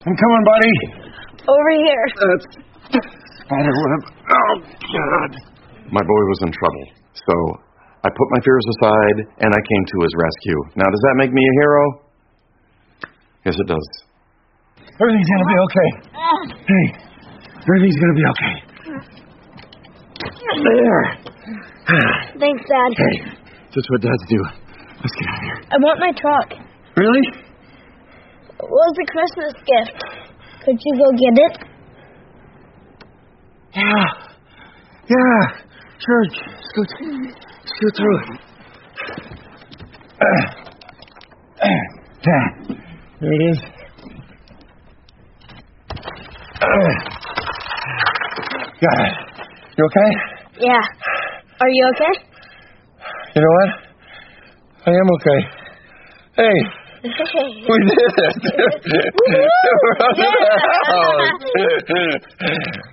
I'm coming, buddy. Over here. Spiderweb. Oh, God. My boy was in trouble, so I put my fears aside, and I came to his rescue. Now, does that make me a hero? Yes, it does. Everything's gonna be okay. Hey, everything's gonna be okay. There. Thanks, Dad. Hey, that's what dads do. Let's get out of here. I want my truck. Really? It was a Christmas gift. Could you go get it? Yeah. Sure. Let's go through. There it is. Got it. You okay? Yeah. Are you okay? You know what? I am okay. Hey, we did it. We're out of the house.